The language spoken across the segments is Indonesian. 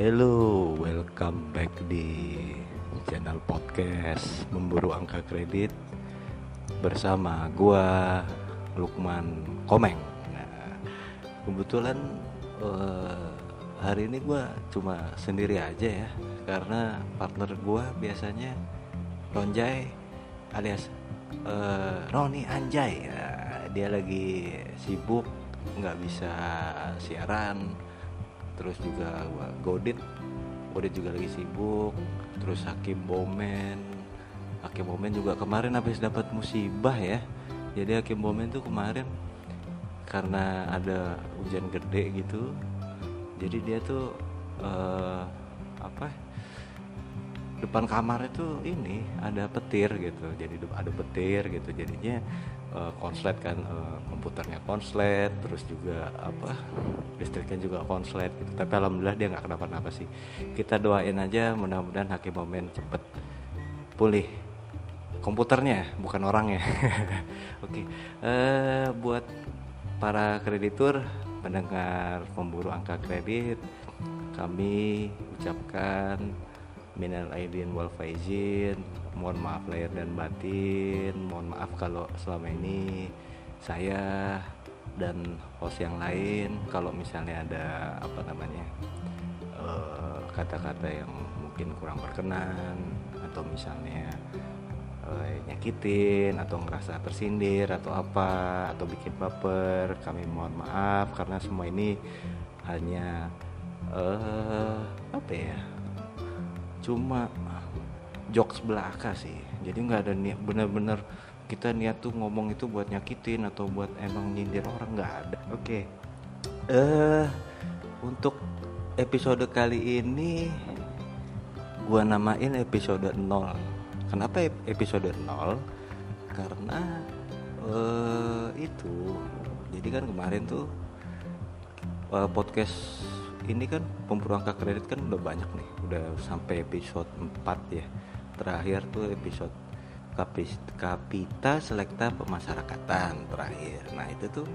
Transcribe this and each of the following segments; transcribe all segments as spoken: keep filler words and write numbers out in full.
Hello, welcome back di channel podcast Memburu Angka Kredit bersama gua Lukman Komeng. Nah, kebetulan uh, hari ini gua cuma sendiri aja ya, karena partner gua biasanya Ronjay alias uh, Roni Anjay. Nah, dia lagi sibuk, nggak bisa siaran. Terus juga Godit Godit juga lagi sibuk. Terus Hakim Bomen Hakim Bomen juga kemarin habis dapat musibah ya. Jadi Hakim Bomen tuh kemarin karena ada hujan gede gitu, jadi dia tuh uh, apa depan kamar itu ini ada petir gitu. Jadi ada petir gitu, jadinya uh, konslet kan, uh, komputernya konslet, terus juga apa listriknya juga konslet gitu. Tapi alhamdulillah dia nggak kenapa-napa sih. Kita doain aja mudah-mudahan Hakim Momen cepet pulih komputernya, bukan orangnya. Oke, okay. uh, buat para kreditur pendengar Pemburu Angka Kredit, kami ucapkan minal aidin wal faizin, mohon maaf lahir dan batin. Mohon maaf kalau selama ini saya dan host yang lain kalau misalnya ada apa namanya uh, kata-kata yang mungkin kurang berkenan, atau misalnya uh, nyakitin atau ngerasa tersindir atau apa, atau bikin baper, kami mohon maaf karena semua ini hanya uh, apa ya cuma jokes belaka sih. Jadi nggak ada niat bener-bener kita niat tuh ngomong itu buat nyakitin atau buat emang nyindir orang, nggak ada. Oke, okay. eh uh, untuk episode kali ini gua namain episode nol. Kenapa episode nol? Karena uh, itu jadi kan kemarin tuh uh, podcast ini kan Pemburu Angka Kredit kan udah banyak nih, udah sampai episode empat ya. Terakhir tuh episode Kapita Selekta Pemasyarakatan terakhir. Nah itu tuh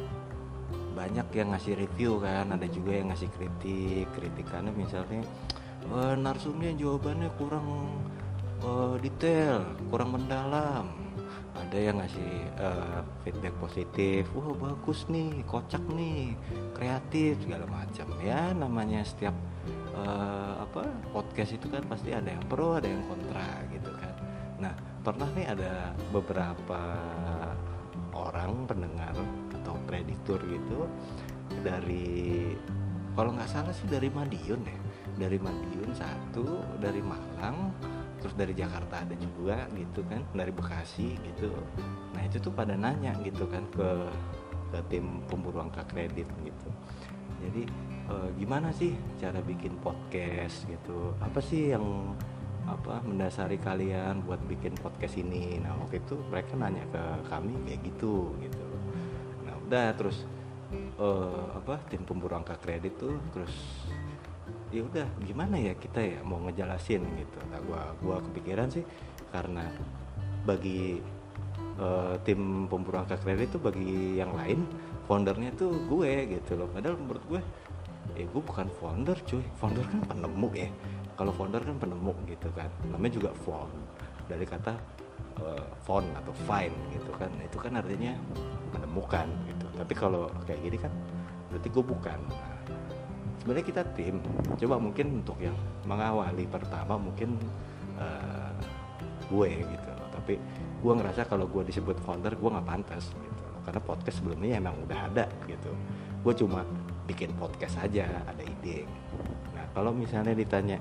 banyak yang ngasih review kan, ada juga yang ngasih kritik. Kritikannya misalnya e, narsumnya jawabannya kurang e, detail, kurang mendalam. Ada yang ngasih uh, feedback positif, wah bagus nih, kocak nih, kreatif segala macam ya. Namanya setiap uh, apa podcast itu kan pasti ada yang pro, ada yang kontra gitu kan. Nah pernah nih ada beberapa orang pendengar atau kreditur gitu dari, kalau nggak salah sih dari Madiun deh, dari Madiun satu, dari Malang, terus dari Jakarta ada juga gitu kan, dari Bekasi gitu. Nah itu tuh pada nanya gitu kan ke ke tim Pemburu Angka Kredit gitu. Jadi e, gimana sih cara bikin podcast gitu? Apa sih yang apa mendasari kalian buat bikin podcast ini? Nah waktu itu mereka nanya ke kami kayak gitu gitu. Nah udah terus e, apa tim Pemburu Angka Kredit tuh terus ya udah gimana ya kita ya mau ngejelasin gitu. Nah gua gua kepikiran sih karena bagi uh, tim Pemburu Angka Kredit tuh bagi yang lain foundernya tuh gue gitu loh. Padahal menurut gue ya gue bukan founder cuy. Founder kan penemu ya. Kalau founder kan penemu gitu kan. Namanya juga found dari kata uh, found atau find gitu kan. Itu kan artinya menemukan gitu. Tapi kalau kayak gini kan berarti gue bukan. Nah, sebenarnya kita tim, coba mungkin untuk yang mengawali pertama mungkin uh, gue gitu loh. Tapi gue ngerasa kalau gue disebut founder gue nggak pantas gitu loh. Karena podcast sebelumnya emang udah ada gitu. Gue cuma bikin podcast aja, ada ide. Nah kalau misalnya ditanya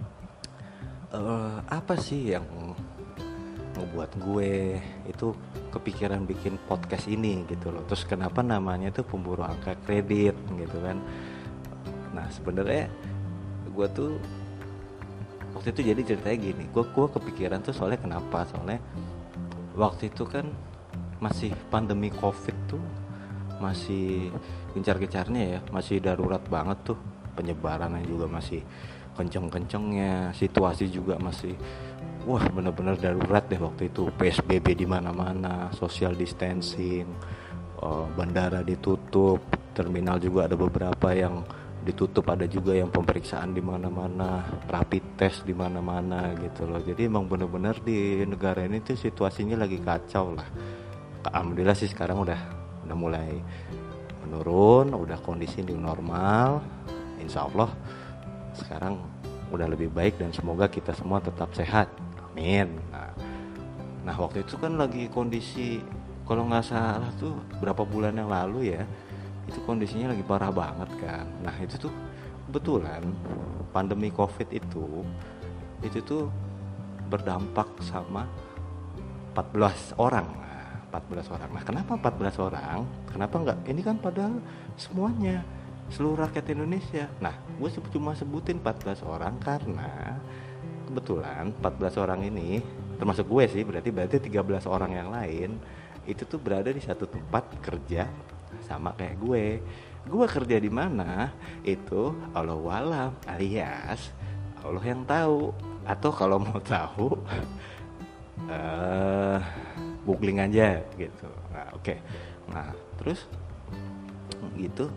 uh, apa sih yang ngebuat gue itu kepikiran bikin podcast ini gitu loh. Terus kenapa namanya tuh Pemburu Angka Kredit gitu kan. Nah sebenarnya gue tuh waktu itu jadi ceritanya gini, gue gue kepikiran tuh soalnya kenapa? Soalnya waktu itu kan masih pandemi covid tuh, masih gencar-gencarnya ya, masih darurat banget tuh, penyebarannya juga masih kenceng-kencengnya, situasi juga masih wah benar-benar darurat deh waktu itu. P S B B di mana-mana, social distancing, bandara ditutup, terminal juga ada beberapa yang ditutup, ada juga yang pemeriksaan di mana-mana, rapid test di mana-mana gitu loh. Jadi emang bener-bener di negara ini tuh situasinya lagi kacau lah. Alhamdulillah sih sekarang udah udah mulai menurun, udah kondisi new normal. Insya Allah sekarang udah lebih baik dan semoga kita semua tetap sehat. Amin. Nah, nah waktu itu kan lagi kondisi, kalau nggak salah tuh berapa bulan yang lalu ya, itu kondisinya lagi parah banget kan. Nah itu tuh kebetulan pandemi COVID itu itu tuh berdampak sama empat belas orang. Nah, empat belas orang. Nah kenapa empat belas orang? Kenapa enggak? Ini kan padahal semuanya, seluruh rakyat Indonesia. Nah gue cuma sebutin empat belas orang karena kebetulan empat belas orang ini, termasuk gue sih, berarti berarti tiga belas orang yang lain itu tuh berada di satu tempat kerja sama kayak gue. Gue kerja di mana itu Allahu a'lam, alias Allah yang tahu. Atau kalau mau tahu uh, googling aja gitu. Nah oke okay. Nah terus gitu,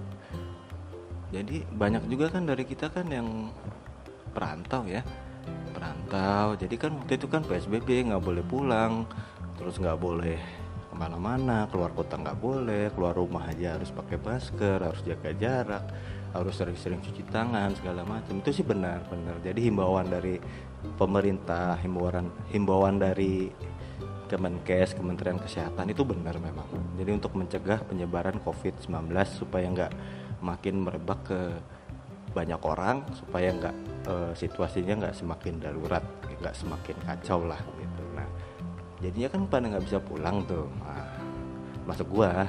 jadi banyak juga kan dari kita kan yang perantau ya, perantau. Jadi kan waktu itu kan P S B B, nggak boleh pulang, terus nggak boleh kemana-mana, keluar kota nggak boleh, keluar rumah aja harus pakai masker, harus jaga jarak, harus sering-sering cuci tangan segala macam. Itu sih benar-benar. Jadi himbauan dari pemerintah, himbauan himbauan dari Kemenkes, Kementerian Kesehatan itu benar memang. Jadi untuk mencegah penyebaran covid sembilan belas supaya nggak makin merebak ke banyak orang, supaya nggak e, situasinya nggak semakin darurat, nggak semakin kacau lah gitu. Nah jadinya kan pada nggak bisa pulang tuh, nah, masuk gua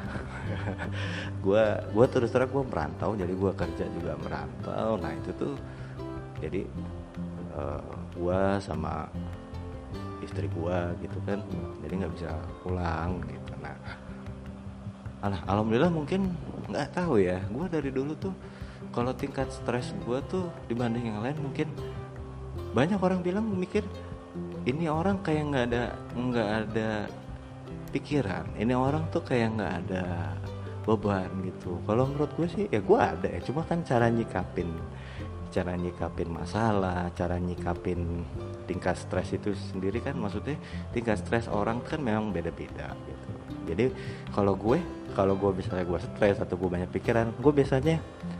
gua gua terus terang gua merantau, jadi gua kerja juga merantau. Nah itu tuh jadi uh, gua sama istri gua gitu kan, jadi nggak bisa pulang gitu. Nah alah, alhamdulillah mungkin nggak tahu ya, gua dari dulu tuh kalau tingkat stres gua tuh dibanding yang lain mungkin banyak orang bilang mikir ini orang kayak nggak ada nggak ada pikiran, ini orang tuh kayak nggak ada beban gitu. Kalau menurut gue sih ya gue ada ya, cuma kan cara nyikapin cara nyikapin masalah, cara nyikapin tingkat stres itu sendiri kan, maksudnya tingkat stres orang kan memang beda-beda gitu. Jadi kalau gue kalau gue misalnya gue stres atau gue banyak pikiran, gue biasanya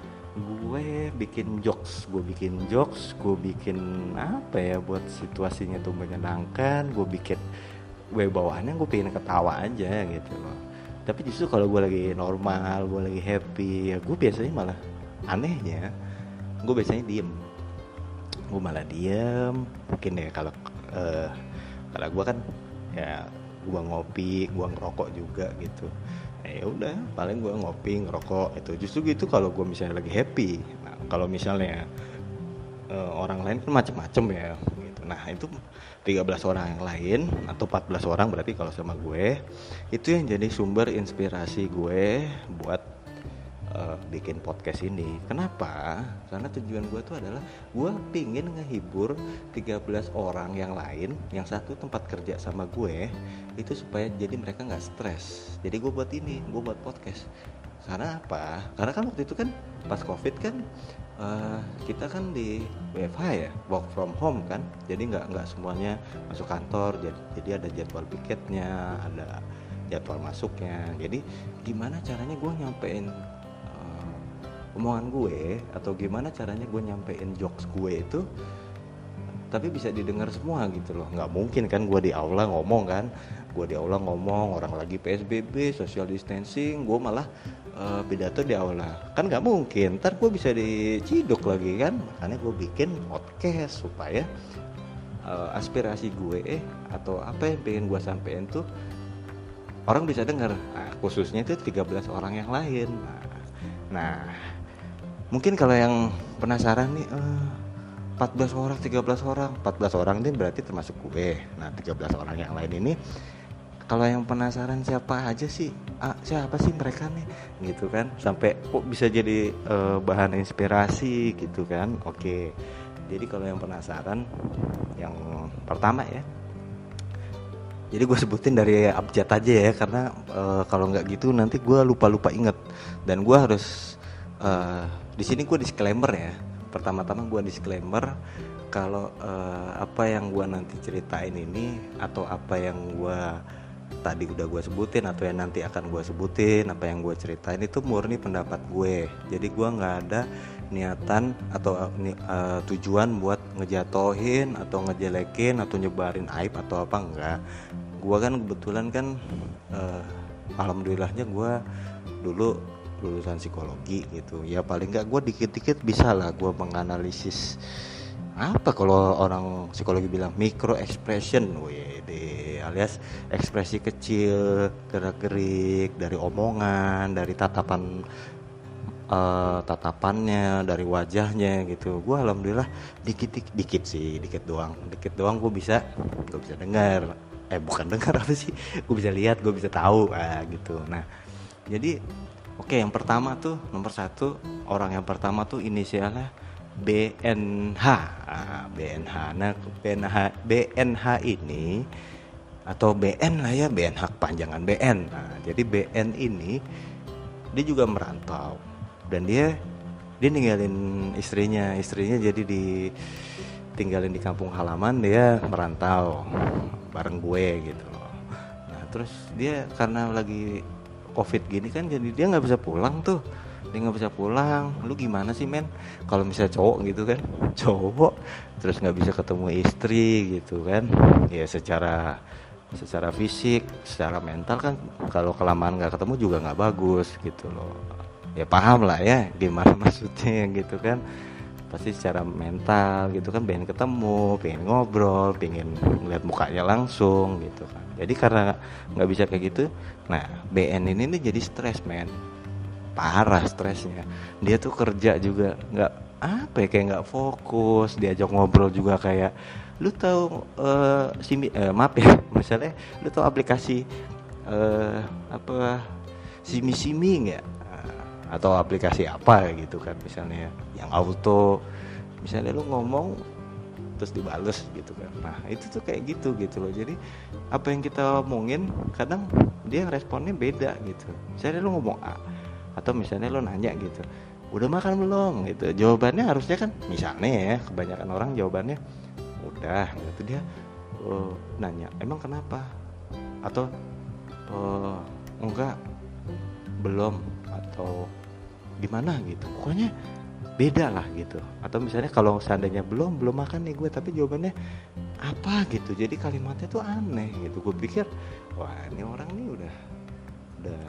gue bikin jokes, gue bikin jokes, gue bikin apa ya buat situasinya tuh menyenangkan, gue bikin gue bawaannya gue pengen ketawa aja gitu loh. Tapi justru kalau gue lagi normal, gue lagi happy, ya gue biasanya malah anehnya, gue biasanya diem, gue malah diem. Mungkin ya kalau uh, kalau gue kan ya gue ngopi, gue ngerokok juga gitu. Ya udah, paling gue ngopi ngerokok itu justru gitu kalau gue misalnya lagi happy. Nah kalau misalnya uh, orang lain kan macem-macem ya gitu. Nah itu tiga belas orang yang lain atau empat belas orang berarti kalau sama gue itu yang jadi sumber inspirasi gue buat uh, bikin podcast ini. Kenapa? Karena tujuan gue tuh adalah gue pingin ngehibur tiga belas orang yang lain yang satu tempat kerja sama gue itu supaya jadi mereka nggak stres. Jadi gue buat ini, gue buat podcast. Karena apa? Karena kan waktu itu kan pas covid kan uh, kita kan di W F H ya, work from home kan. Jadi nggak nggak semuanya masuk kantor. Jadi, jadi ada jadwal piketnya, ada jadwal masuknya. Jadi gimana caranya gue nyampein uh, omongan gue atau gimana caranya gue nyampein jokes gue itu tapi bisa didengar semua gitu loh. Nggak mungkin kan gue di aula ngomong kan, gue di aula ngomong orang lagi P S B B, social distancing, gue malah uh, pidato di aula, kan nggak mungkin. Ntar gue bisa diciduk lagi kan. Makanya gue bikin podcast supaya uh, aspirasi gue eh atau apa yang pengen gue sampein tuh orang bisa dengar. Nah, khususnya itu tiga belas orang yang lain. Nah, nah mungkin kalau yang penasaran nih, uh, empat belas orang, tiga belas orang, empat belas orang ini berarti termasuk gue. Nah, tiga belas orang yang lain ini, kalau yang penasaran siapa aja sih, ah, siapa sih mereka nih, gitu kan? Sampai kok bisa jadi uh, bahan inspirasi gitu kan? Oke, jadi kalau yang penasaran, yang pertama ya. Jadi gue sebutin dari abjad aja ya, karena uh, kalau nggak gitu nanti gue lupa-lupa inget dan gue harus uh, di sini gue disclaimer ya. Pertama-tama gue disclaimer kalau uh, apa yang gue nanti ceritain ini atau apa yang gue tadi udah gue sebutin atau yang nanti akan gue sebutin, apa yang gue ceritain itu murni pendapat gue. Jadi gue nggak ada niatan atau uh, tujuan buat ngejatohin atau ngejelekin atau nyebarin aib atau apa, enggak. Gue kan kebetulan kan uh, alhamdulillahnya gue dulu lulusan psikologi gitu ya, paling nggak gue dikit-dikit bisa lah gue menganalisis apa kalau orang psikologi bilang micro expression, wede, alias ekspresi kecil, gerak-gerik dari omongan, dari tatapan uh, tatapannya, dari wajahnya gitu. Gue alhamdulillah dikit dikit sih, dikit doang, dikit doang gue bisa, gue bisa dengar, eh bukan dengar apa sih, gue bisa lihat, gue bisa tahu, ah gitu. Nah jadi oke, yang pertama tuh nomor satu, orang yang pertama tuh inisialnya B N H. Nah, B N H. Nah, B N H, B N H ini atau B N lah ya, B N H panjangan B N. Nah, jadi B N ini dia juga merantau dan dia dia ninggalin istrinya, istrinya jadi ditinggalin di kampung halaman, dia merantau bareng gue gitu loh. Nah, terus dia karena lagi Covid gini kan, jadi dia nggak bisa pulang tuh. Dia nggak bisa pulang. Lu gimana sih men? Kalau misalnya cowok gitu kan, cowok terus nggak bisa ketemu istri gitu kan? Ya secara secara fisik, secara mental kan kalau kelamaan nggak ketemu juga nggak bagus gitu loh. Ya paham lah ya gimana maksudnya gitu kan. Pasti secara mental gitu kan, pengen ketemu, pengen ngobrol, pengen ngeliat mukanya langsung gitu kan. Jadi karena nggak bisa kayak gitu, nah B N ini nih jadi stres men, parah stresnya. Dia tuh kerja juga nggak apa ya, kayak nggak fokus, diajak ngobrol juga kayak, lu tahu uh, simi, uh, maaf ya, misalnya lu tahu aplikasi uh, apa simi-simi nggak? Atau aplikasi apa gitu kan, misalnya yang auto, misalnya lu ngomong terus dibales gitu kan. Nah itu tuh kayak gitu gitu loh. Jadi apa yang kita omongin kadang dia responnya beda gitu. Misalnya lu ngomong A, atau misalnya lu nanya gitu, udah makan belum gitu, jawabannya harusnya kan misalnya ya, kebanyakan orang jawabannya udah gitu. Dia uh, nanya emang kenapa, atau uh, enggak, belum, atau gimana gitu, pokoknya beda lah gitu. Atau misalnya kalau seandainya belum belum makan nih gue, tapi jawabannya apa gitu, jadi kalimatnya tuh aneh gitu. Gue pikir wah ini orang nih udah udah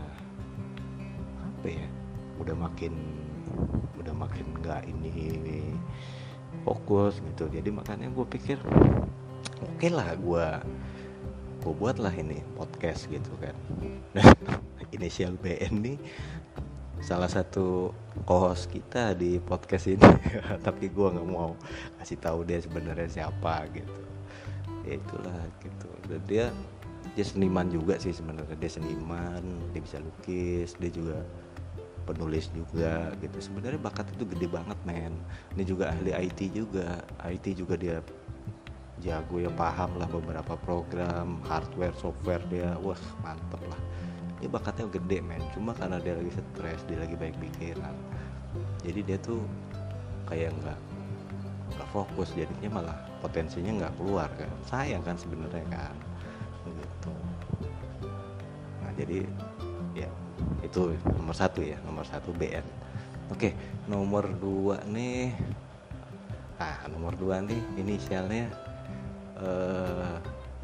apa ya, udah makin udah makin nggak ini, ini fokus gitu. Jadi makanya gue pikir oke okay lah gue gue buat lah ini podcast gitu kan. Nah inisial B N nih salah satu co-host kita di podcast ini tapi gue nggak mau kasih tahu dia sebenarnya siapa gitu. Ya itulah gitu. Dan dia dia seniman juga sih sebenarnya. Dia seniman, dia bisa lukis, dia juga penulis juga gitu. Sebenarnya bakat itu gede banget men. Ini juga ahli I T juga. I T juga dia jago ya, paham lah beberapa program, hardware, software dia. Wah mantep lah. Dia bakatnya gede men, cuma karena dia lagi stres, dia lagi banyak pikiran, jadi dia tuh kayak nggak nggak fokus, jadinya malah potensinya nggak keluar kan, sayang kan sebenarnya kan, gitu. Nah jadi ya itu nomor satu ya, nomor satu B N. Oke, nomor dua nih, nah nomor dua nih inisialnya uh,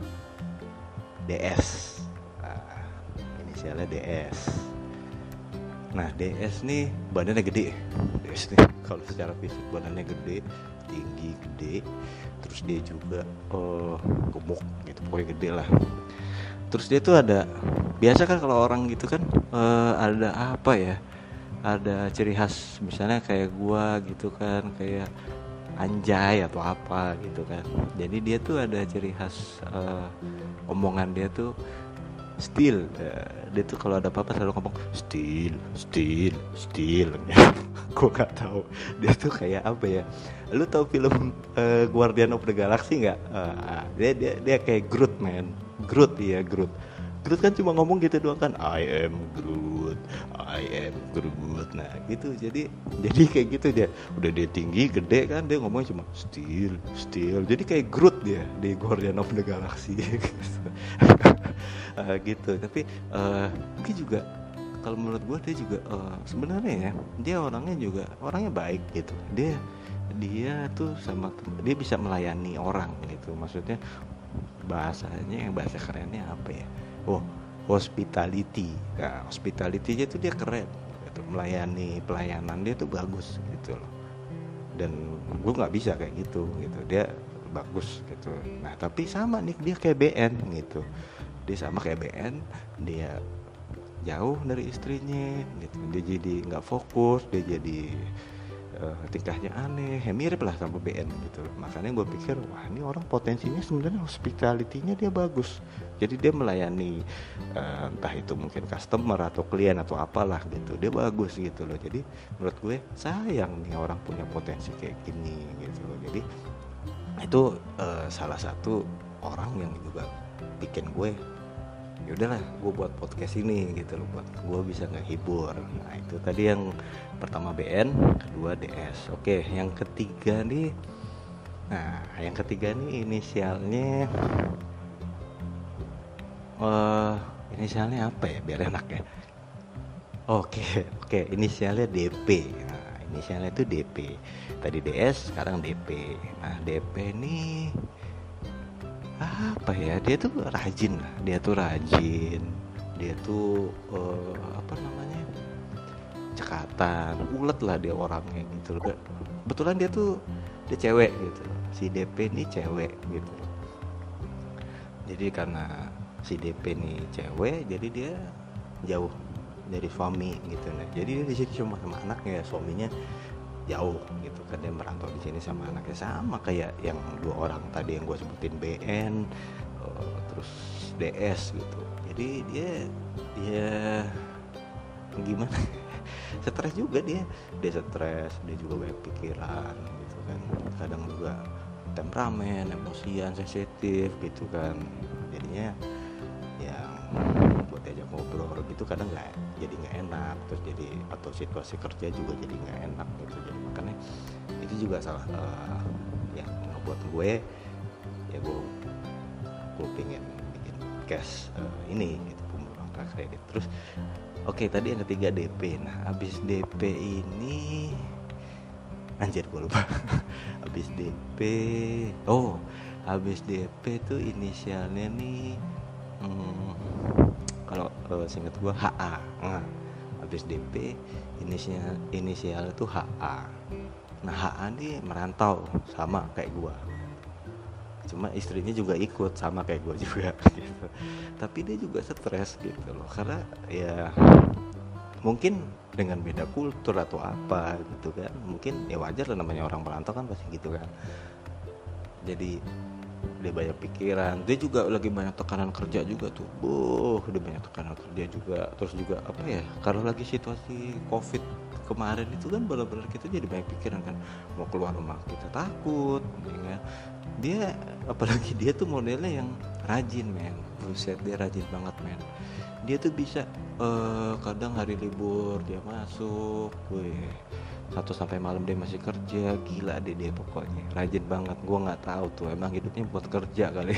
D S. Inisialnya D S. Nah D S nih badannya gede. D S nih kalau secara fisik badannya gede, tinggi, gede. Terus dia juga uh, gemuk gitu, pokoknya gede lah. Terus dia tuh ada, biasa kan kalau orang gitu kan uh, ada apa ya, ada ciri khas, misalnya kayak gua gitu kan, kayak anjay atau apa gitu kan. Jadi dia tuh ada ciri khas uh, omongan dia tuh still, uh, dia tuh kalau ada apa-apa selalu ngomong still, still, still. Gue nggak tahu dia tuh kayak apa ya. Lu tahu film uh, Guardian of the Galaxy nggak? Uh, dia dia dia kayak Groot man, Groot ya Groot. Groot kan cuma ngomong gitu doang kan, I am Groot, I am Groot. Nah gitu, jadi jadi kayak gitu dia. Udah dia tinggi, gede kan, dia ngomongnya cuma still, still. Jadi kayak Groot dia di Guardian of the Galaxy. uh, gitu. Tapi uh, mungkin juga kalau menurut gue dia juga uh, sebenarnya ya, dia orangnya juga orangnya baik gitu. Dia dia tuh sama dia bisa melayani orang gitu. Maksudnya bahasanya yang bahasa kerennya apa ya? Oh, hospitality. Nah, hospitality-nya tuh dia keren gitu. Melayani, pelayanan dia tuh bagus gitu loh. Dan gue nggak bisa kayak gitu gitu. Dia bagus gitu. Nah, tapi sama nih dia kayak B N gitu. Dia sama kayak B N, dia jauh dari istrinya gitu. Dia jadi nggak fokus, dia jadi Uh, tingkahnya aneh, ya mirip lah sama B N gitu. Makanya gue pikir, wah ini orang potensinya sebenarnya hospitality-nya dia bagus. Jadi dia melayani uh, entah itu mungkin customer atau klien atau apalah gitu. Dia bagus gitu loh. Jadi menurut gue sayang nih orang punya potensi kayak gini gitu loh. Jadi itu uh, salah satu orang yang juga bikin gue, ya udahlah gue buat podcast ini gitu loh, buat gue bisa ngehibur. Nah itu tadi yang pertama B N, kedua D S. Oke, yang ketiga nih, nah yang ketiga nih inisialnya uh, inisialnya apa ya biar enak ya. Oke oke inisialnya D P. Nah inisialnya itu D P. Tadi D S, sekarang D P. Nah D P nih apa ya, dia tuh rajin lah, dia tuh rajin, dia tuh uh, apa namanya cekatan, ulet lah dia orangnya gitu loh. Kebetulan dia tuh dia cewek gitu, si D P ini cewek gitu. Jadi karena si D P ini cewek, jadi dia jauh dari suami gitu. Nah jadi dia di sini cuma sama anaknya, suaminya jauh gitu kan, dia merantau di sini sama anaknya, sama kayak yang dua orang tadi yang gue sebutin B N uh, terus D S gitu. Jadi dia dia gimana stres juga dia dia stres, dia juga banyak pikiran gitu kan, kadang juga temperamen, emosian, sensitif gitu kan. Jadinya yang buat diajak ngobrol gitu kadang nggak jadi nggak enak, terus jadi atau situasi kerja juga jadi nggak enak gitu. Jadi makanya itu juga salah uh, yang ngebuat gue ya gue gue pengen bikin podcast uh, ini gitu, pemburu angka kredit. Terus oke okay, tadi yang ketiga D P. Nah abis D P ini anjir gue lupa. Abis D P oh abis D P tuh inisialnya nih hmm, kalau uh, seingat gue H A. Nah, habis D P inisial inisial itu H A. Nah H A nih merantau sama kayak gue, cuma istrinya juga ikut sama kayak gue juga gitu. Tapi dia juga stres gitu loh, karena ya mungkin dengan beda kultur atau apa gitu kan. Mungkin ya wajar lah, namanya orang merantau kan pasti gitu kan. Jadi dia banyak pikiran, dia juga lagi banyak tekanan kerja juga tuh. Boh, dia banyak tekanan kerja juga. Terus juga apa ya, kalau lagi situasi Covid kemarin itu kan benar-benar kita jadi banyak pikiran kan, mau keluar rumah kita takut ya kan? Dia apalagi dia tuh modelnya yang rajin men, buset dia rajin banget men. Dia tuh bisa uh, kadang hari libur dia masuk, weh satu sampai malam dia masih kerja, gila deh dia pokoknya rajin banget. Gue nggak tahu tuh emang hidupnya buat kerja kali,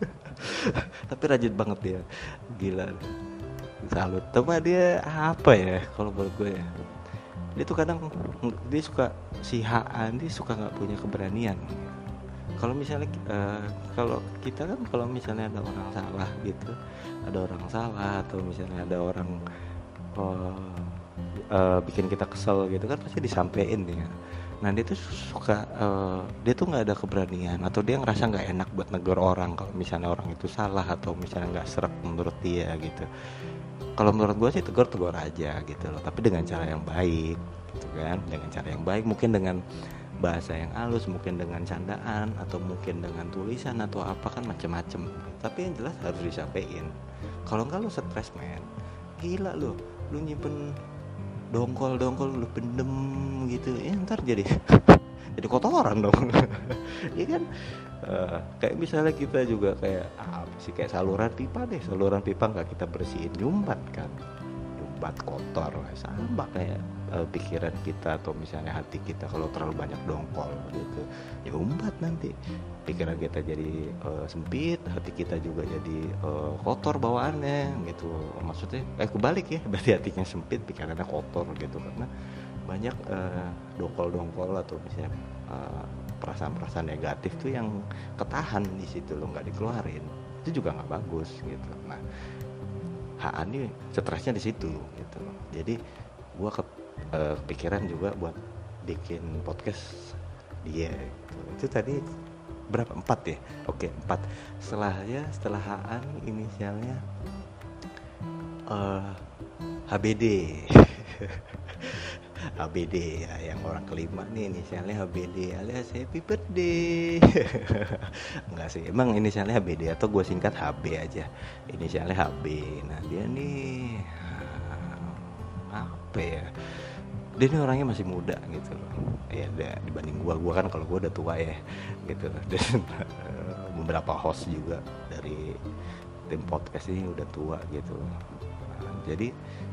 tapi rajin banget dia, gila. Salut. Tapi dia apa ya kalau menurut gue ya, dia tuh kadang dia suka si H A dia suka nggak punya keberanian. Kalau misalnya uh, kalau kita kan kalau misalnya ada orang salah gitu, ada orang salah atau misalnya ada orang uh, Uh, bikin kita kesel gitu kan pasti disampein ya. Nah dia tuh suka uh, dia tuh nggak ada keberanian atau dia ngerasa nggak enak buat negur orang kalau misalnya orang itu salah atau misalnya nggak serap menurut dia gitu. Kalau menurut gue sih tegur tegur aja gitu loh, tapi dengan cara yang baik gitu kan, dengan cara yang baik, mungkin dengan bahasa yang halus, mungkin dengan candaan atau mungkin dengan tulisan atau apa kan macem-macem. Tapi yang jelas harus disampaikan. Kalau nggak lu stres men, gila lu, lu nyimpen dongkol-dongkol lu pendem gitu ya, ntar jadi jadi kotoran dong. Iya kan. Uh, kayak misalnya kita juga kayak apa sih, kayak saluran pipa deh, saluran pipa nggak kita bersihin, nyumbat kan, nyumbat kotor. Sama kayak uh, pikiran kita atau misalnya hati kita kalau terlalu banyak dongkol gitu, nyumbat nanti pikiran kita jadi uh, sempit, hati kita juga jadi uh, kotor bawaannya gitu. Maksudnya eh kebalik ya, berarti hatinya sempit, pikirannya kotor gitu, karena banyak uh, dongkol-dongkol atau misalnya uh, perasaan-perasaan negatif tuh yang ketahan di situ lo, nggak dikeluarin, itu juga nggak bagus gitu. Nah, H A ini stresnya di situ gitu. Jadi gua ke, uh, kepikiran juga buat bikin podcast dia gitu. Itu tadi berapa, empat ya? Oke, empat. Setelahnya setelah H A nih inisialnya uh, H B D. H B D ya, yang orang kelima nih inisialnya H B D alias Happy Birthday. Enggak sih, emang inisialnya H B D atau gue singkat H B aja, inisialnya H B. Nah dia nih apa ya, dia nih orangnya masih muda gitu loh ya, ada dibanding gue gue kan kalau gue udah tua ya gitu. Dan beberapa host juga dari tim podcast ini udah tua gitu. Nah, jadi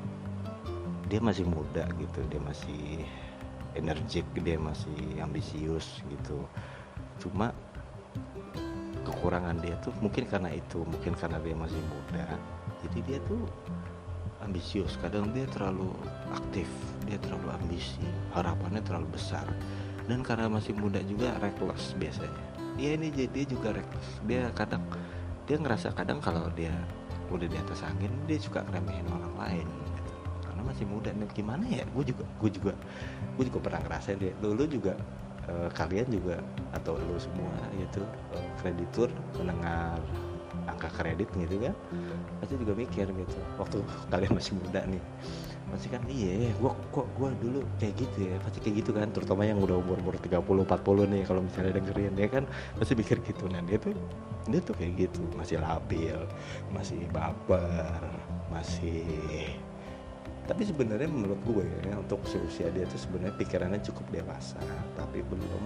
dia masih muda gitu, dia masih energik, dia masih ambisius gitu. Cuma kekurangan dia tuh mungkin karena itu, mungkin karena dia masih muda, jadi dia tuh ambisius. Kadang dia terlalu aktif, dia terlalu ambisi, harapannya terlalu besar. Dan karena masih muda juga reckless biasanya. Dia ini jadi dia juga reckless. Dia kadang dia ngerasa kadang kalau dia udah di atas angin, dia suka ngeremehin orang lain. Masih muda nih, gimana ya, gue juga gue juga gue juga pernah ngerasain deh. Dulu juga uh, kalian juga atau lu semua gitu, uh, kreditur mendengar angka kredit gitu kan, pasti juga mikir gitu waktu kalian masih muda nih, pasti kan iya gue kok gue dulu kayak gitu ya, pasti kayak gitu kan, terutama yang udah umur umur tiga puluh empat puluh nih, kalau misalnya dengerin ya kan pasti mikir gitu. Nah dia tuh dia tuh kayak gitu, masih labil, masih baper, masih. Tapi sebenarnya menurut gue ya, untuk seusia dia tuh sebenarnya pikirannya cukup dewasa, tapi belum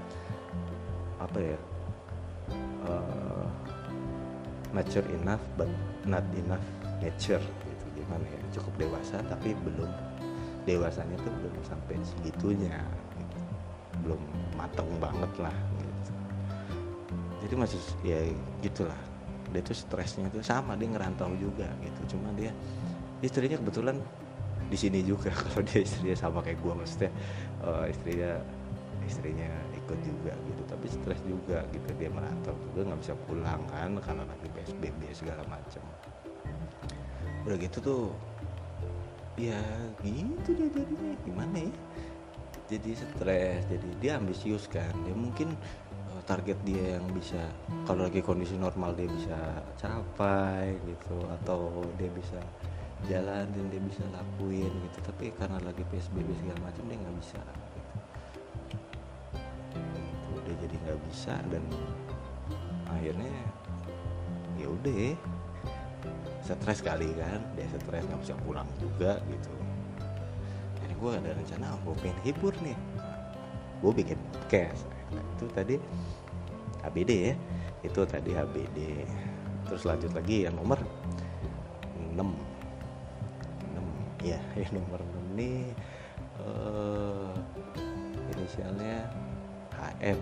apa ya, uh, mature enough but not enough mature gitu. Gimana ya, cukup dewasa tapi belum, dewasanya tuh belum sampai segitunya gitu. Belum mateng banget lah gitu. Jadi masih ya gitulah, dia tuh stresnya tuh sama, dia ngerantau juga gitu. Cuma dia istrinya kebetulan di sini juga. Kalau dia istrinya sama kayak gue, maksudnya uh, istrinya istrinya ikut juga gitu, tapi stres juga gitu, dia merantau juga nggak bisa pulang kan karena lagi P S B B segala macam. Udah gitu tuh ya gitu dia jadinya, gimana ya, jadi stres, jadi dia ambisius kan, dia mungkin uh, target dia yang bisa kalau lagi kondisi normal dia bisa capai gitu, atau dia bisa jalan dan dia bisa lakuin gitu, tapi karena lagi P S B B segala macam dia nggak bisa gitu. Gitu, dia jadi nggak bisa dan akhirnya ya udah stres kali kan, dia stres nggak bisa pulang juga gitu. Jadi gue ada rencana, gue pengen hibur nih, gue bikin podcast. Nah, itu tadi H B D ya, itu tadi H B D. Terus lanjut lagi yang nomor enam. Ya, yang nomor enam nih uh, inisialnya H M.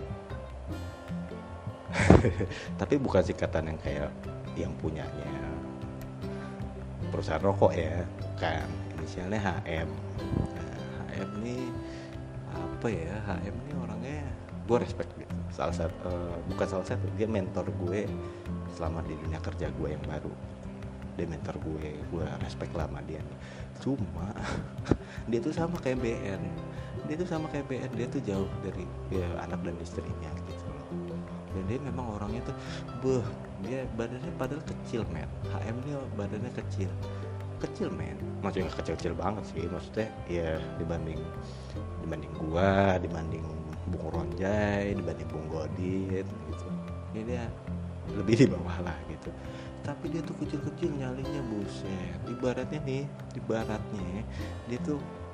Tapi bukan singkatan yang kayak yang punyanya perusahaan rokok ya, bukan. Inisialnya H M. Nah, H M nih apa ya? H M nih orangnya gue respect gitu. Salah satu uh, bukan salah satu, dia mentor gue selama di dunia kerja gue yang baru. Dia mentor gue, gue respect lah sama dia nih. Cuma dia tuh sama kayak B N, dia tuh sama kayak B N, dia tuh jauh dari ya, anak dan istrinya gitu loh. Dan dia memang orangnya tuh, beuh, dia badannya padahal kecil men. H M dia badannya kecil, kecil men. Maksudnya kecil-kecil banget sih, maksudnya ya dibanding dibanding gua, dibanding Bung Ronjai, dibanding Bung Godit gitu. Ini dia lebih di bawah lah gitu. Tapi dia tuh kecil-kecil nyalinya, buset. Ibaratnya nih, ibaratnya dia tuh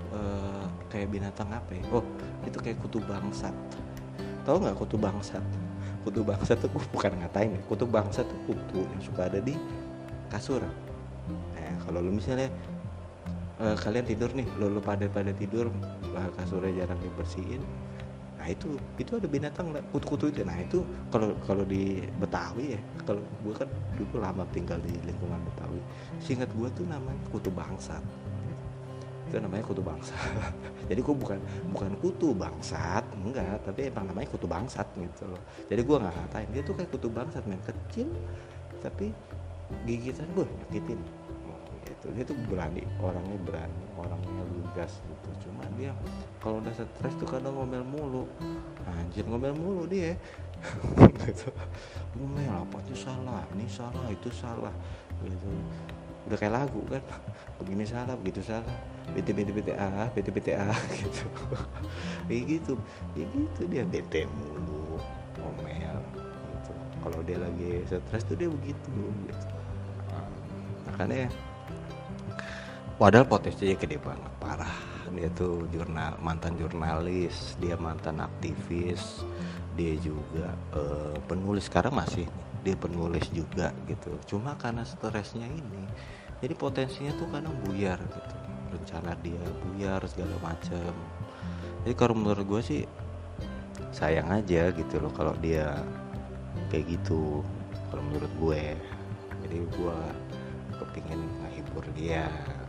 uh, kayak binatang apa ya? Oh, itu kayak kutu bangsat. Tahu nggak kutu bangsat? Kutu bangsat tuh gue bukan ngatain ya. Kutu bangsat tuh kutu yang suka ada di kasur. Nah, kalau lu misalnya uh, kalian tidur nih, lu, lu pada pada tidur, kasurnya jarang dibersihin. Nah itu itu ada binatang kutu-kutu itu. Nah itu kalau kalau di Betawi ya, kalau gue kan dulu lama tinggal di lingkungan Betawi, seingat gue tuh namanya kutu bangsat. Itu namanya kutu bangsat. Jadi gue bukan bukan kutu bangsat, enggak, tapi emang namanya kutu bangsat gitu loh. Jadi gue nggak ngatain, dia tuh kayak kutu bangsat, main kecil, tapi gigitan gue nyakitin. Gitu. Dia tuh berani, orangnya berani, orangnya lugas gitu. Cuma dia kalau udah stres tuh kadang ngomel mulu. Anjir, ngomel mulu dia. Gitu. Ngomel apa tuh salah, ini salah, itu salah. Gitu. Udah kayak lagu kan. Begini salah, begitu salah. B T B T B T A, B T B T A gitu. Kayak gitu. Kayak gitu dia bete mulu, ngomel gitu. Kalau dia lagi stres tuh dia begitu gitu. Makanya padahal potensinya gede banget, parah. Dia tuh jurnal, mantan jurnalis, dia mantan aktivis, dia juga uh, penulis, sekarang masih dia penulis juga gitu. Cuma karena stresnya ini, jadi potensinya tuh kadang buyar gitu. Rencana dia buyar segala macam. Jadi kalau menurut gue sih sayang aja gitu loh kalau dia kayak gitu. Kalau menurut gue, jadi gue kepingin ngehibur dia.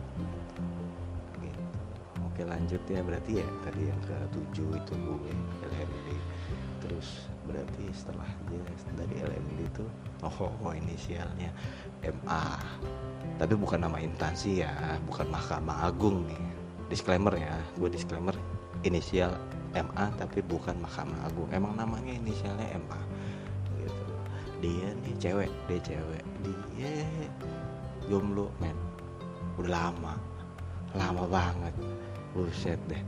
Oke, lanjut ya, berarti ya tadi yang ke tujuh itu gue L M D. Terus berarti setelah dia dari L M D itu oh, oh inisialnya M A. Tapi bukan nama instansi ya, bukan Mahkamah Agung nih. Disclaimer ya, gue disclaimer inisial M A tapi bukan Mahkamah Agung. Emang namanya inisialnya M A. Gitu. Dia nih cewek, dia cewek. Dia jomblo men. Udah lama. Lama banget. Buset deh.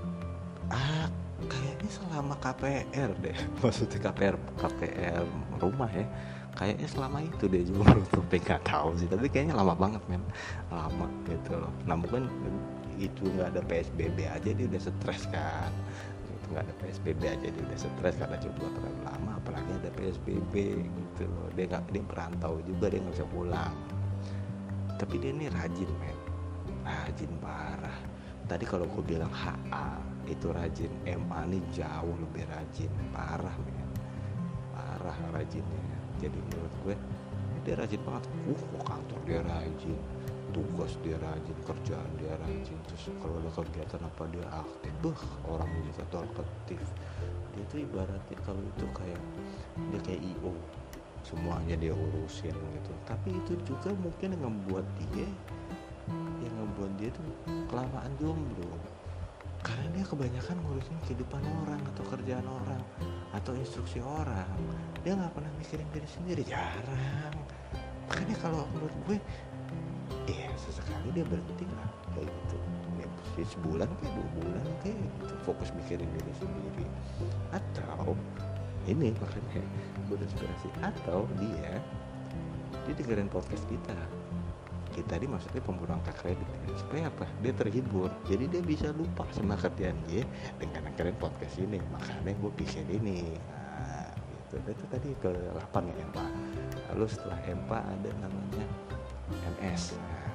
Ah, kayaknya selama K P R deh. Maksudnya K P R K P R rumah ya. Kayaknya selama itu deh jomblo tuh, pengen tahu sih. Tapi kayaknya lama banget men. Lama gitu loh. Nah mungkin itu nggak ada P S B B aja dia udah stres kan. Itu nggak ada P S B B aja dia udah stres karena jomblo terlalu lama. Apalagi ada P S B B gitu loh. Dia nggak, dia perantau juga, dia nggak bisa pulang. Tapi dia ini rajin men. Rajin parah. Tadi kalau gue bilang H A itu rajin, M A nih jauh lebih rajin, parah men, parah rajinnya. Jadi menurut gue dia rajin banget. Uh, ke kantor dia rajin, tugas dia rajin, kerjaan dia rajin. Terus kalau ada kegiatan apa dia aktif. Buh, orang jadi satu aktif. Dia tuh ibaratnya kalau itu kayak dia kayak I O, semuanya dia urusin gitu. Tapi itu juga mungkin yang membuat dia yang ngebuat dia tuh kelamaan jomblo, karena dia kebanyakan ngurusin kehidupan orang atau kerjaan orang atau instruksi orang. Dia nggak pernah mikirin diri sendiri, jarang. Makanya kalau menurut gue ya sesekali dia berhenti lah kayak gitu ya, sebulan kayak dua bulan kayak gitu, fokus mikirin diri sendiri. Atau ini makanya gue inspirasi, atau dia dia dengerin podcast kita kita ini maksudnya pemburu angka kredit ya. Supaya apa? Dia terhibur, jadi dia bisa lupa sama kerjaan dia dengan dengerin podcast ini. Makanya gue bikin ini. Nah gitu. Itu tadi ke delapan ya M A. Lalu setelah M A ada namanya M S. Nah,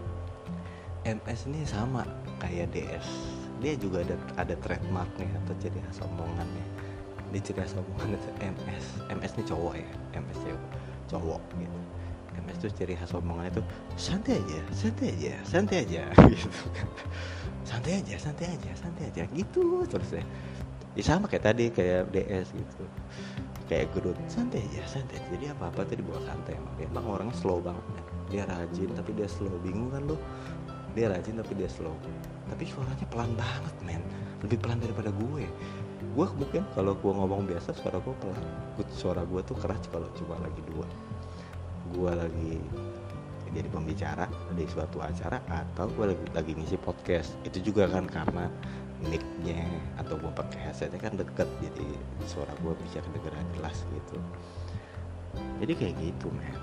M S ini sama kayak D S, dia juga ada ada trademarknya atau ciri khas omongannya. Di ciri khas omongan itu M S. M S ini cowok ya, M S cowok, cowok gitu. M S itu ciri khas omongannya itu santai aja, santai aja, santai aja gitu kan. Santai aja, santai aja, santai aja gitu terus ya. Ya sama kayak tadi kayak D S gitu. Kayak Groot, santai aja, santai aja. Jadi apa-apa tuh dibawa santai emang. Dia emang orangnya slow banget kan. Dia rajin tapi dia slow, bingung kan lu? Dia rajin tapi dia slow. Tapi suaranya pelan banget men. Lebih pelan daripada gue. Gue mungkin kalau gue ngomong biasa suara gue pelan. Suara gue tuh keras kalau cuma lagi dua. Gue lagi jadi pembicara di suatu acara atau gue lagi, lagi ngisi podcast. Itu juga kan karena mic-nya atau gue pakai headsetnya kan deket, jadi suara gue bisa kedengeran jelas gitu. Jadi kayak gitu men.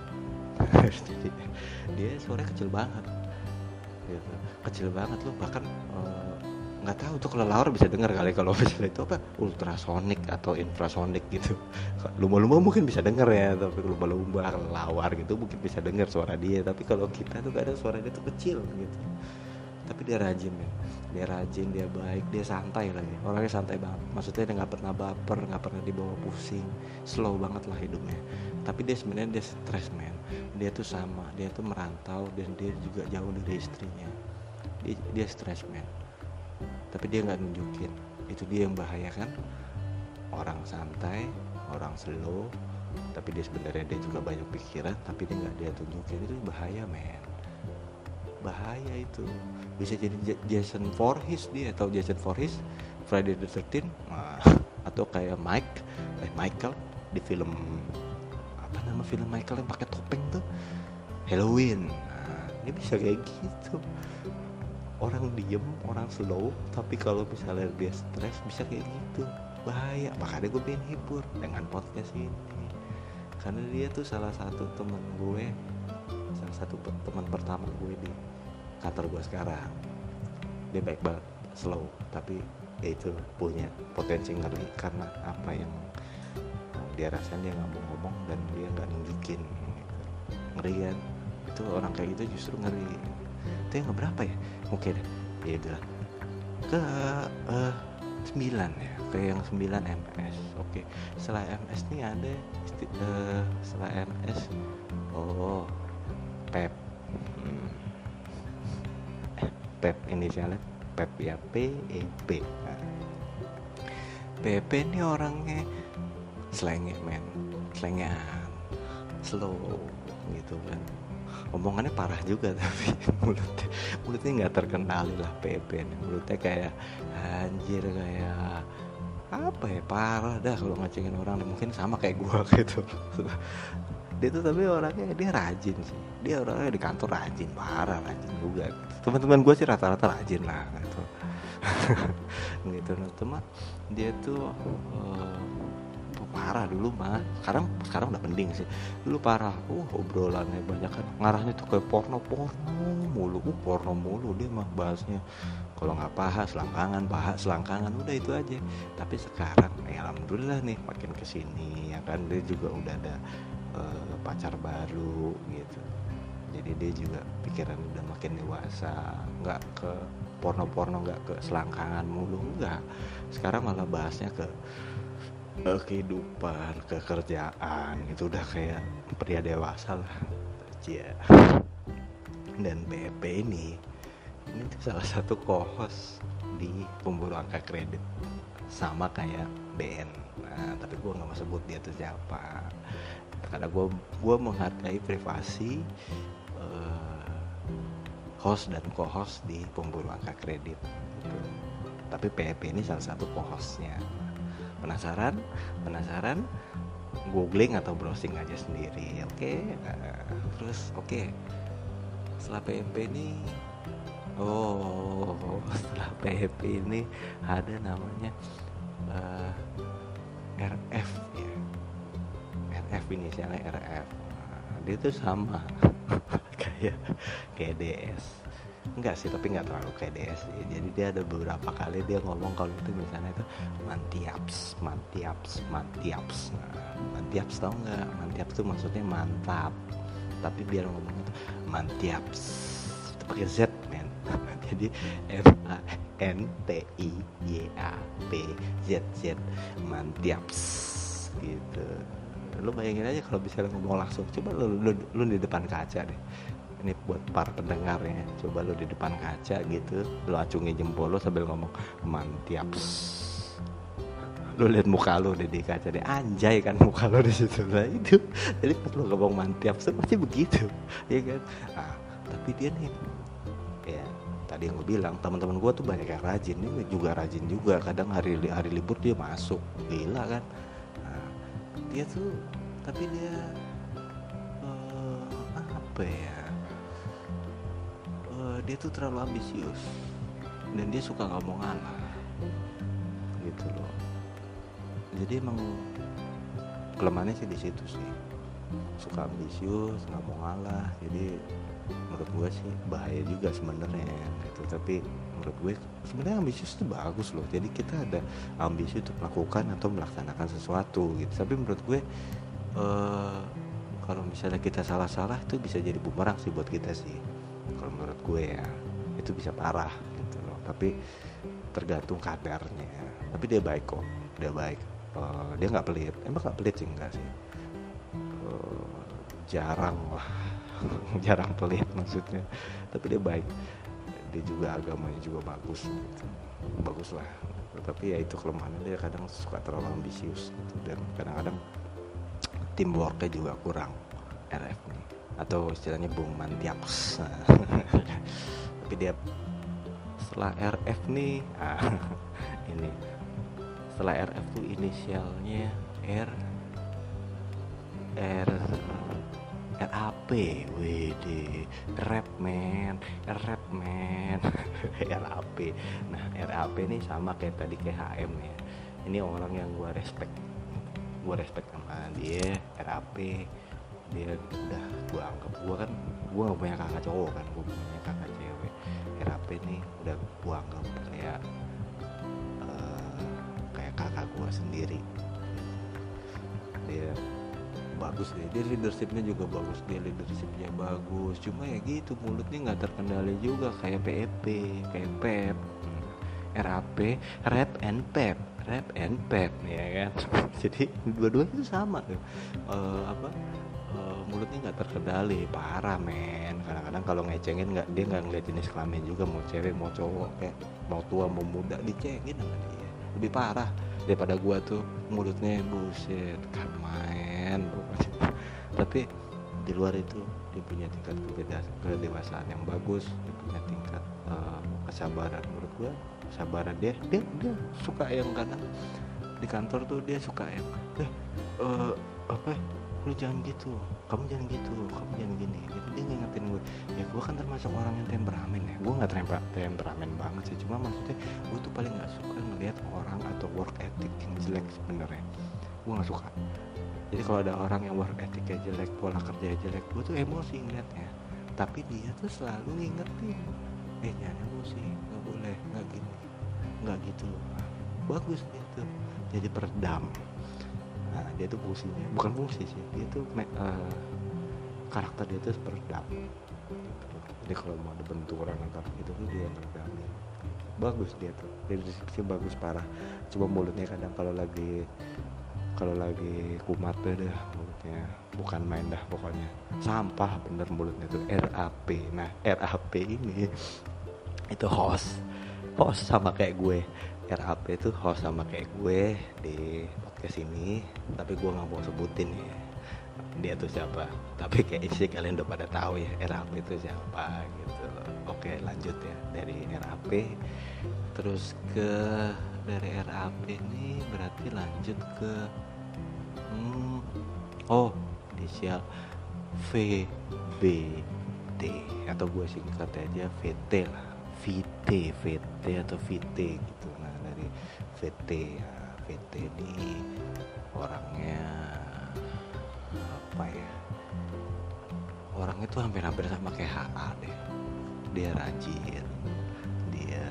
Dia suaranya kecil banget gitu. Kecil banget loh, bahkan uh, nggak tahu tuh kelelawar bisa dengar kali kalau misalnya itu apa ultrasonik atau infrasonik gitu. Lumba-lumba mungkin bisa dengar ya, tapi lumba-lumba kelelawar gitu mungkin bisa dengar suara dia, tapi kalau kita tuh kadang suara dia tuh kecil gitu. Tapi dia rajin ya, dia rajin, dia baik, dia santai lagi, orangnya santai banget, maksudnya dia nggak pernah baper, nggak pernah dibawa pusing, slow banget lah hidupnya. Tapi dia sebenarnya dia stres man, dia tuh sama, dia tuh merantau dan dia juga jauh dari istrinya, dia, dia stres man, tapi dia nggak nunjukin. Itu dia yang bahaya kan, orang santai, orang slow, tapi dia sebenarnya dia juga banyak pikiran, tapi dia nggak dia tunjukin. Itu bahaya men, bahaya itu. Bisa jadi Jason Voorhees, dia tahu Jason Voorhees Friday the thirteenth, nah, atau kayak Mike eh Michael di film apa nama film Michael yang pakai topeng tuh, Halloween. Nah, dia bisa kayak gitu, orang diem, orang slow, tapi kalau misalnya dia stres bisa kayak gitu, bahaya. Makanya gue pengen hibur dengan podcast ini, karena dia tuh salah satu teman gue, salah satu teman pertama gue di kantor gue sekarang. Dia baik banget, slow, tapi ya itu punya potensi ngeri karena apa yang dia rasain, dia nggak mau ngomong dan dia nggak nunjukin gitu. Ngeri kan, itu orang kayak gitu justru ngeri. Itu yang berapa ya, oke deh ya udah ke uh, sembilan ya, ke yang sembilan M S. Oke, setelah M S nih ada isti- uh, setelah M S oh Pep. hmm. eh, Pep inisialnya Pep ya, P E P. Nah, P E P ini orangnya selenge men, selengean, slow gitu kan, omongannya parah juga, tapi mulutnya mulutnya nggak terkendali lah. P E P ini mulutnya kayak anjir, kayak apa ya, parah dah kalau ngacengin orang. Mungkin sama kayak gua gitu. Dia tuh tapi orangnya dia rajin sih, dia orangnya di kantor rajin, parah rajin juga gitu. Teman-teman gua sih rata-rata rajin lah gitu. Gitu nah, teman dia tuh uh, parah dulu mah, sekarang sekarang udah mending sih. Dulu parah, uh obrolannya banyak kan, ngarahnya tuh ke porno porno mulu, uh porno mulu dia mah bahasnya. Kalau nggak paha selangkangan, paha selangkangan, udah itu aja. Tapi sekarang ya alhamdulillah nih makin kesini ya kan, dia juga udah ada uh, pacar baru gitu. Jadi dia juga pikiran udah makin dewasa, nggak ke porno-porno, nggak ke selangkangan mulu, enggak. Sekarang malah bahasnya ke uh, kehidupan, kekerjaan, itu udah kayak pria dewasa lah. Cia. Dan B P ini ini tuh salah satu co-host di Pemburu Angka Kredit, sama kayak B N. Nah, tapi gue nggak mau sebut dia tuh siapa, karena gue gue menghargai privasi uh, host dan co-host di Pemburu Angka Kredit gitu. Tapi P E P ini salah satu co-hostnya. Penasaran? Penasaran? Googling atau browsing aja sendiri, oke? Okay? Nah, terus oke, okay. Setelah P E P ini, oh, setelah P E P ini ada namanya uh, R F ya, R F inisialnya R F. Nah, dia tuh sama kayak kayak D S. Enggak sih, tapi nggak terlalu kayak D S sih. Jadi dia ada beberapa kali dia ngomong kalau itu misalnya itu mantiaps, mantiaps, mantiaps. Nah, mantiaps tau nggak? Mantiaps itu maksudnya mantap. Tapi biar ngomongnya tuh mantiaps, itu pakai Z men. Jadi M A N T I Y A P Z Z, mantiaps gitu. Lu bayangin aja kalau bisa ngomong langsung. Coba lu, lu, lu di depan kaca deh. Ini buat para pendengarnya, coba lu di depan kaca gitu, lu acungi jempol lu sambil ngomong mantiaps. Lu lihat muka lu deh di kaca deh, anjay kan muka lu di situ lah itu. Jadi pas lu ngomong mantiaps pasti begitu, ya kan? Nah, tapi dia nih, ya tadi yang gue bilang teman-teman gue tuh banyak yang rajin, ini juga rajin juga. Kadang hari hari libur dia masuk, gila kan? Nah, dia tuh, tapi dia uh, apa ya? Dia tuh terlalu ambisius dan dia suka nggak mau ngalah gitu loh. Jadi emang kelemahannya sih di situ sih, suka ambisius, nggak mau ngalah. Jadi menurut gue sih bahaya juga sebenarnya gitu. Tapi menurut gue sebenarnya ambisius itu bagus loh, jadi kita ada ambisi untuk melakukan atau melaksanakan sesuatu gitu. Tapi menurut gue uh, kalau misalnya kita salah-salah itu bisa jadi bumerang sih buat kita sih, kalau menurut gue ya, itu bisa parah gitu loh. Tapi tergantung kadarnya. Tapi dia baik kok, dia baik, uh, dia nggak pelit. Emang nggak pelit sih, enggak sih, uh, jarang lah jarang pelit maksudnya. Tapi dia baik, dia juga agamanya juga bagus gitu. Bagus lah. Tapi ya itu kelemahannya, dia kadang suka terlalu ambisius gitu. Dan kadang-kadang teamworknya juga kurang R F nih, atau istilahnya Bung Mantiaps. Tapi dia setelah R F nih ah, ini setelah R F tuh inisialnya R R R A P, W D, rap man, rap man, R A P. Nah R A P ini sama kayak tadi kayak H M ya. Ini orang yang gue respect, gue respect sama dia. R A P dia udah gue anggap, gue kan gue nggak punya kakak cowok kan, gue punya kakak cewek. R A P ini udah gue anggap kayak uh, kayak kakak gue sendiri. Dia bagus deh, dia leadershipnya juga bagus, dia leadershipnya bagus. Cuma ya gitu, mulutnya nggak terkendali juga kayak P E P, kayak Pep. R A P, Rap and Pep, Rap and Pep, ya kan. Jadi dua-duanya itu sama tuh. Uh, apa? Uh, mulutnya nggak terkendali, parah men. Kadang-kadang kalau ngecengin nggak, dia nggak ngeliat jenis kelamin juga, mau cewek mau cowok, kayak mau tua mau muda dicengin sama dia. Lebih parah daripada gua tuh, mulutnya buset kan main. Tapi di luar itu dia punya tingkat kedewasaan yang bagus, dia punya tingkat uh, kesabaran. Menurut gua kesabaran dia, dia dia suka yang kadang di kantor tuh dia suka yang eh uh, apa lu jangan gitu, kamu jangan gitu, kamu jangan gini gitu. Dia ngingetin gue, ya gue kan termasuk orang yang temperamen ya, gue nggak temperamen banget sih, cuma maksudnya gue tuh paling nggak suka ngelihat orang atau work ethic yang jelek sebenarnya, gue nggak suka. Jadi kalau ada orang yang work ethicnya jelek, pola kerjanya jelek, gue tuh emosi ngeliatnya. Tapi dia tuh selalu ngingetin, eh jangan emosi, nggak boleh, nggak gini, nggak gitu. Bagus gitu, jadi peredam. Nah, dia tuh fungsinya, bukan fungsi sih, dia tuh uh, karakter dia tuh peredam gitu. Jadi kalau mau ada benturan antar itu tuh dia meredamin. Bagus dia tuh, dia sih bagus parah. Cuma mulutnya kadang kalau lagi kalau lagi kumat dah mulutnya, bukan main dah pokoknya. Sampah bener mulutnya tuh. R A P. Nah R A P ini itu host host sama kayak gue. R A P itu host sama kayak gue di podcast ini, tapi gue nggak mau sebutin ya dia tuh siapa. Tapi kayak sih kalian udah pada tahu ya R A P itu siapa gitu. Oke lanjut ya, dari R A P terus ke dari R A P ini berarti lanjut ke hmm, oh inisial V B T atau gue singkat aja V T lah, V T, V T atau V T gitu. Nah dari V T ya, V T ini orangnya apa ya, orangnya tuh hampir-hampir sama kayak H A deh. Dia rajin, dia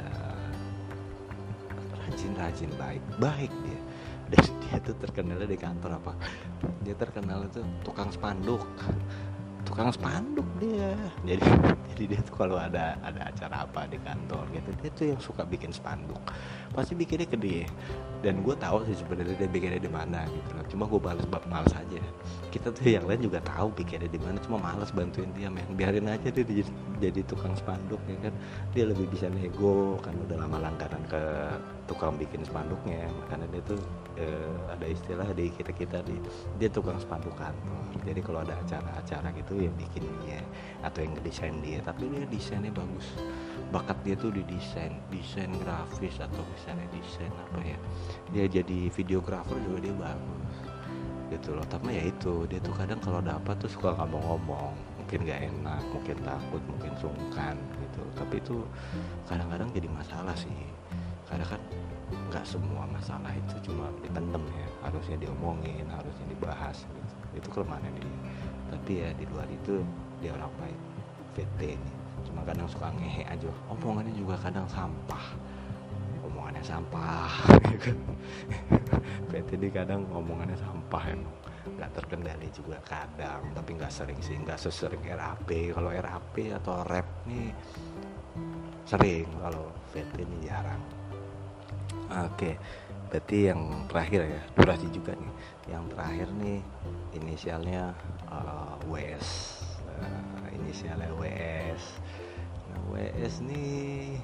rajin-rajin baik-baik dia. Dan dia tuh terkenalnya di kantor apa, dia terkenal tuh tukang spanduk tukang spanduk dia. Jadi jadi dia tuh kalau ada ada acara apa di kantor gitu, dia tuh yang suka bikin spanduk. Pasti bikinnya ke dia. Dan gue tahu sih sebenarnya dia bikinnya di mana gitu loh. Cuma gue males males aja. Kita tuh yang lain juga tahu bikinnya di mana, cuma males bantuin dia, men. Biarin aja dia jadi, jadi tukang spanduk ya kan. Dia lebih bisa nego kan, udah lama langganan ke tukang bikin spanduknya. Makanya dia tuh eh, ada istilah di kita-kita di dia tukang spanduk kantor. Jadi kalau ada acara-acara gitu ya bikin dia atau yang ngedesain dia, tapi dia desainnya bagus. Bakat dia tuh di desain, desain grafis atau misalnya desain apa ya. Dia jadi videografer juga dia bagus. Gitu loh. Tapi ya itu, dia tuh kadang kalau ada apa tuh suka ngomong-ngomong, mungkin gak enak, mungkin takut, mungkin sungkan gitu. Tapi itu kadang-kadang jadi masalah sih. Karena kan nggak semua masalah itu cuma dipendem ya, harusnya diomongin, harusnya dibahas gitu. Itu kelemahannya dia. Tapi ya di luar itu dia orang baik. V T ini. Cuma kadang suka ngehe aja, omongannya juga kadang sampah, omongannya sampah. V T ini kadang omongannya sampah emang, nggak terkendali juga kadang, tapi nggak sering sih, nggak sesering R A P. Kalau R A P atau rap nih sering, kalau V T ini jarang. Oke, berarti yang terakhir ya, durasi juga nih. Yang terakhir nih inisialnya uh, W S. Uh, inisialnya W S. Nah, W S nih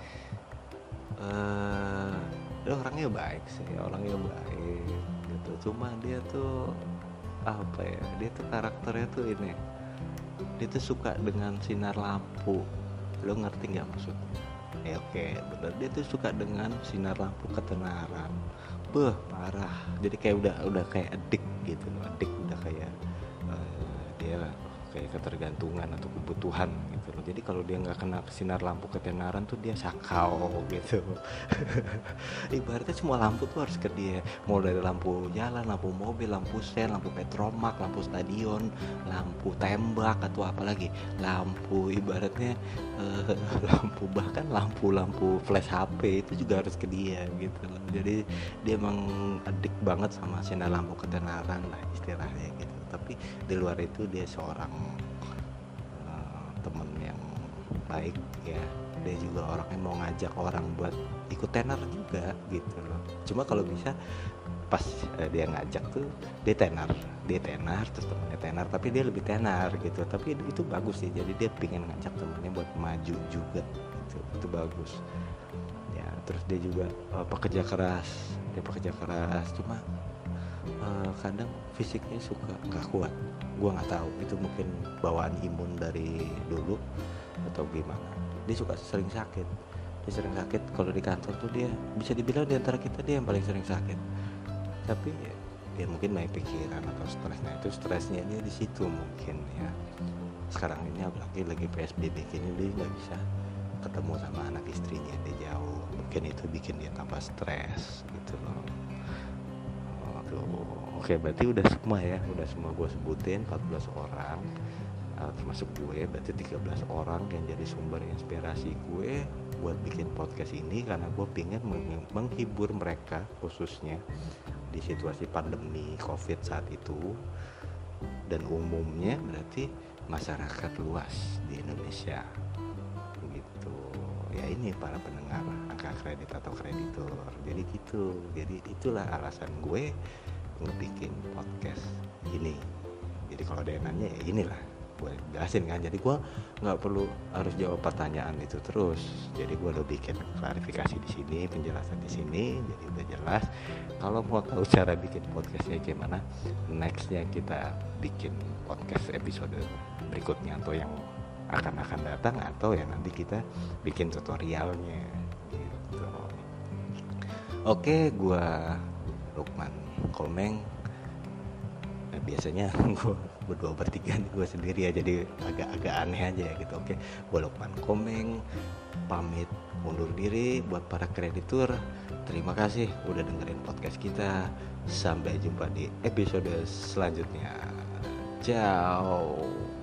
uh, dia orangnya baik sih, orangnya baik gitu. Cuma dia tuh apa ya? Dia tuh karakternya tuh ini. Dia tuh suka dengan sinar lampu. Lo ngerti nggak maksudnya? Ya oke, bener, dia tuh suka dengan sinar lampu ketenaran. Beh, parah. Jadi kayak udah udah kayak adik gitu loh. Adik udah kayak uh, dia kayak ketergantungan atau kebutuhan gitu loh. Jadi kalau dia nggak kena sinar lampu ketenaran tuh dia sakau gitu. Ibaratnya semua lampu tuh harus ke dia. Mau dari lampu jalan, lampu mobil, lampu sen, lampu petromak, lampu stadion, lampu tembak atau apa lagi, lampu ibaratnya uh, lampu bahkan lampu-lampu flash H P itu juga harus ke dia gitu loh. Jadi dia emang adik banget sama sinar lampu ketenaran lah istilahnya gitu. Tapi di luar itu dia seorang uh, teman yang baik ya. Dia juga orangnya mau ngajak orang buat ikut tenar juga gitu loh. Cuma kalau bisa pas uh, dia ngajak tuh dia tenar, dia tenar terus temennya tenar, tapi dia lebih tenar gitu. Tapi itu bagus sih. Jadi dia pengen ngajak temennya buat maju juga gitu. Itu bagus. Ya, terus dia juga uh, pekerja keras. Dia pekerja keras cuma Uh, kadang fisiknya suka nggak kuat, gue nggak tahu itu mungkin bawaan imun dari dulu atau gimana. Dia suka sering sakit, dia sering sakit. Kalau di kantor tuh dia bisa dibilang di antara kita dia yang paling sering sakit. Tapi ya, dia mungkin banyak pikiran atau stresnya, itu stresnya dia di situ mungkin ya. Sekarang ini apalagi lagi P S B B ini dia nggak bisa ketemu sama anak istrinya, dia jauh, mungkin itu bikin dia tambah stres gitu loh. Oke, berarti udah semua ya, udah semua gue sebutin empat belas orang, uh, termasuk gue, berarti tiga belas orang yang jadi sumber inspirasi gue buat bikin podcast ini, karena gue pengen meng- menghibur mereka khususnya di situasi pandemi COVID saat itu, dan umumnya berarti masyarakat luas di Indonesia gitu. Ya ini para pendengar angka kredit atau kreditur. Jadi gitu. Jadi itulah alasan gue ngebikin podcast ini. Jadi kalau ada yang nanya ya inilah gue jelasin kan. Jadi gue nggak perlu harus jawab pertanyaan itu terus. Jadi gue udah bikin klarifikasi di sini, penjelasan di sini. Jadi udah jelas. Kalau mau tahu cara bikin podcastnya gimana, nextnya kita bikin podcast episode berikutnya atau yang akan akan datang, atau yang nanti kita bikin tutorialnya gitu. Oke, gue Lukman Komeng. Nah, biasanya gue berdua bertiga, gue sendiri ya, jadi agak-agak aneh aja ya gitu. Oke, gue Lukman Komeng pamit undur diri. Buat para kreditur, terima kasih udah dengerin podcast kita. Sampai jumpa di episode selanjutnya. Ciao.